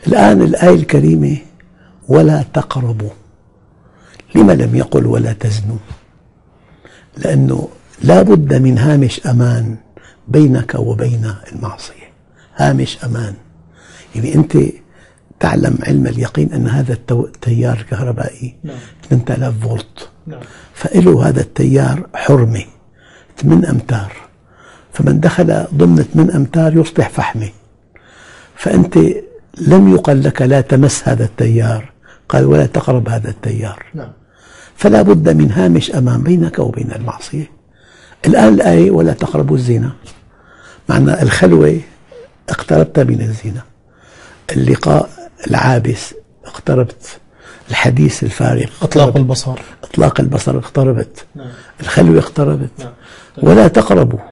الآن الآية الكريمة ولا تقربوا، لما لم يقل ولا تزنوا؟ لأنه لا بد من هامش أمان بينك وبين المعصية، هامش أمان. يعني أنت تعلم علم اليقين أن هذا التيار الكهربائي 8000 فولت، فإله هذا التيار حرمة 8 أمتار، فمن دخل ضمن 8 أمتار يصبح فحمة. فأنت لم يقل لك لا تمس هذا التيار، قال ولا تقرب هذا التيار. فلا بد من هامش أمان بينك وبين المعصية. الآن الآية ولا تقربوا الزنا، معنى الخلوة اقتربت من الزنا، اللقاء العابس اقتربت، الحديث الفارغ إطلاق البصر اقتربت، الخلوة اقتربت. ولا تقربوا